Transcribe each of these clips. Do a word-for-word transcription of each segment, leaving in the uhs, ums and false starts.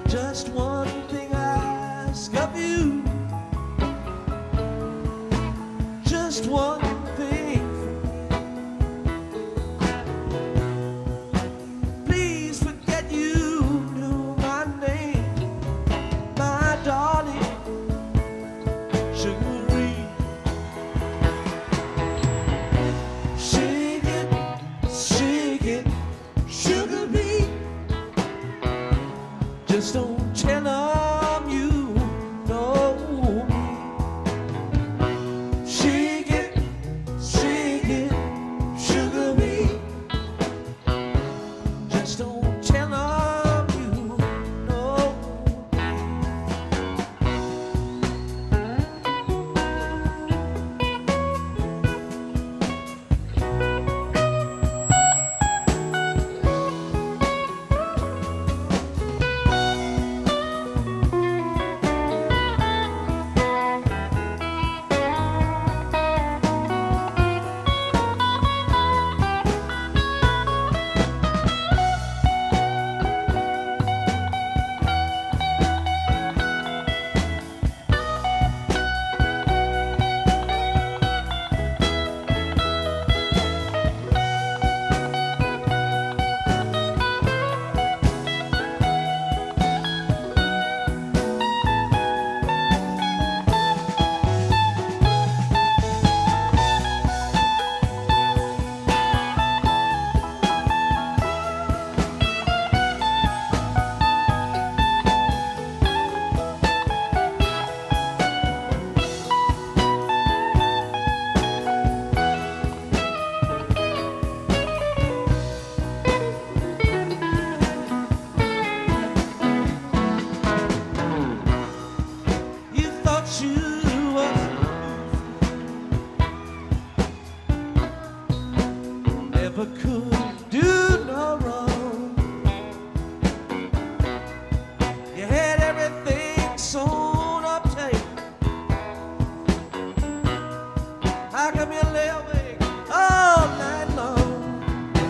Just one thing I ask of you. Just one thing. Please forget you knew my name, my darling Sugar-Ree. Shake it, shake it, Sugar-Ree. Just don't tell them you know me. Shake it, shake it, Sugar-Ree. Just don't tell them you know me. Never could do no wrong. You had everything sewn up tight. How come you lay awake all night long?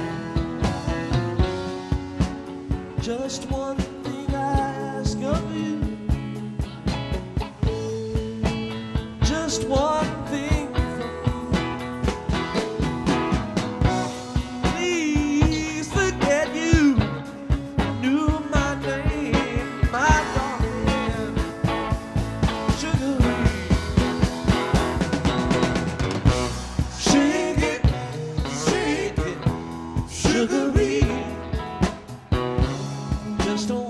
Just one thing I ask of you. Just one thing. Sugar-Ree, just don't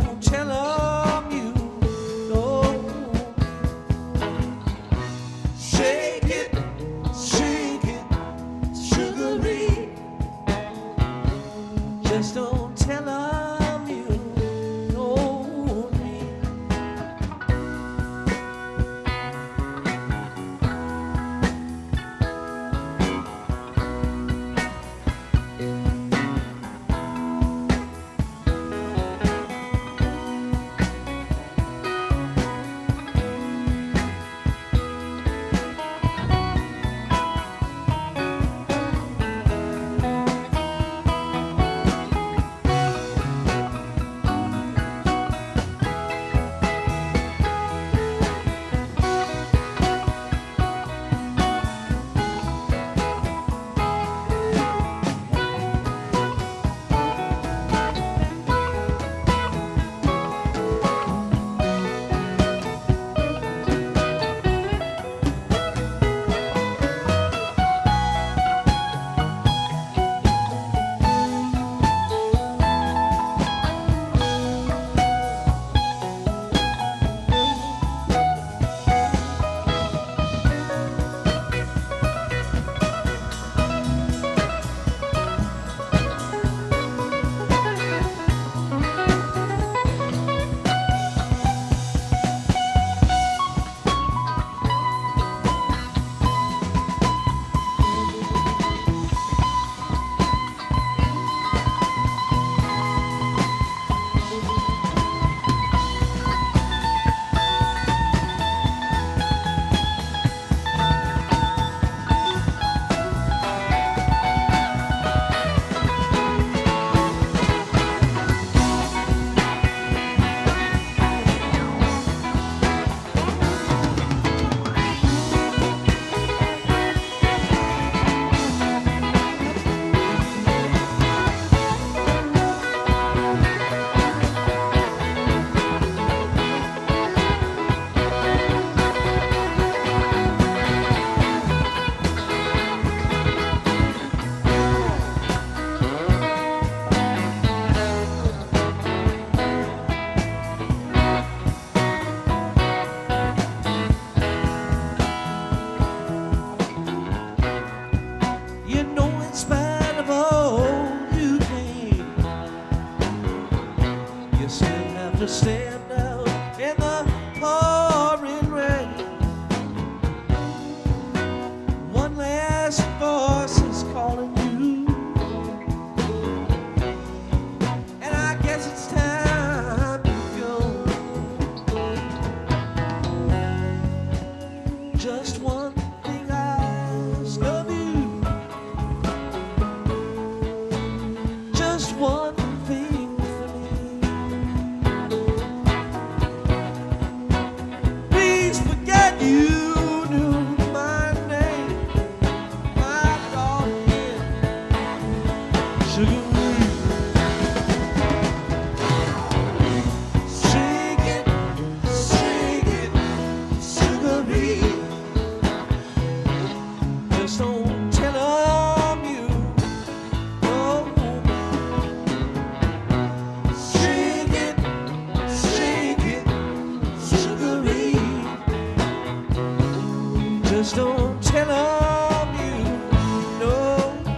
in the pouring rain. One last voice is calling you, and I guess it's time to go. Just one thing I ask of you, just one thing for me. Please forget you knew my name, my darling, sugar. Shake it, shake it, sugar bee. Just don't tell 'em you know. Shake it, shake it, sugar bee. Just don't tell 'em you know.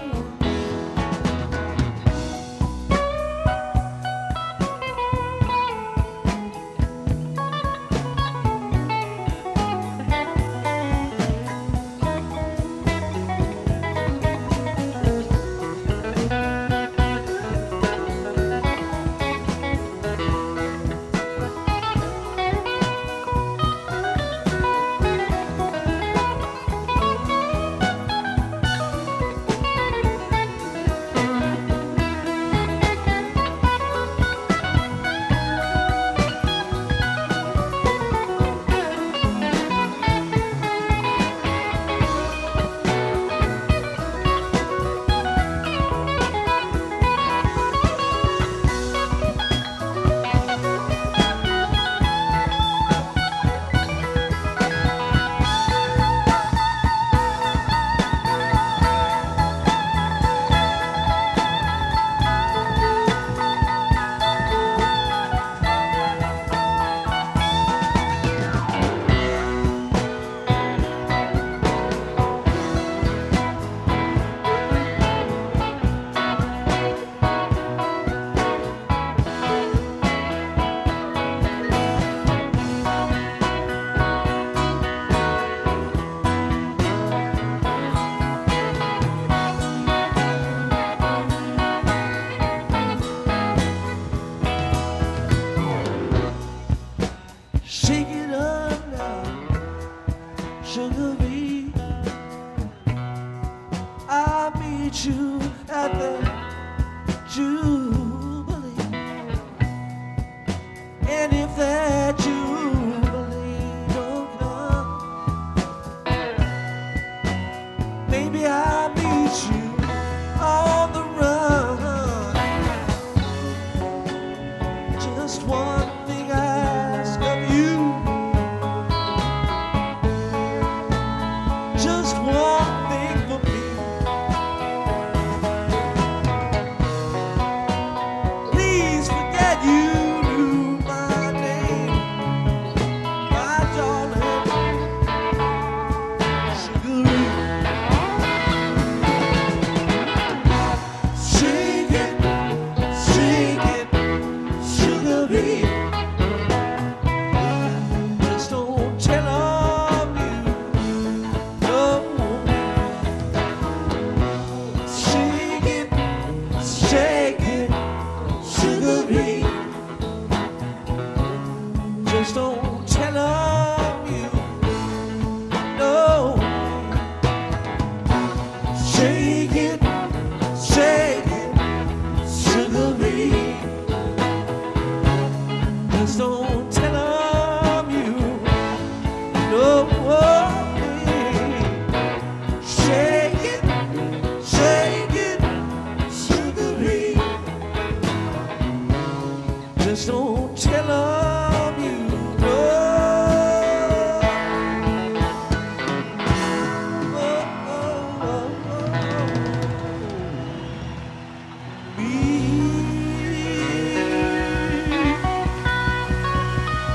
Shake it up now, sugar bee. I'll meet you at the Jubilee. And if that Jubilee don't come, maybe I'll meet you on the run. Just one thing I ask of you, just one thing for me. Please forget you knew my name, my darling, sugar. Shake it, shake it, sugar bee. Just don't tell 'em you know. Shake it, shake it, sugar bee. Just don't tell 'em you know. Shake it, shake it, sugar bee. Just don't tell 'em you know. Shake it, shake it, sugar bee. Just don't tell 'em you know. Oh, oh, oh, oh. Me.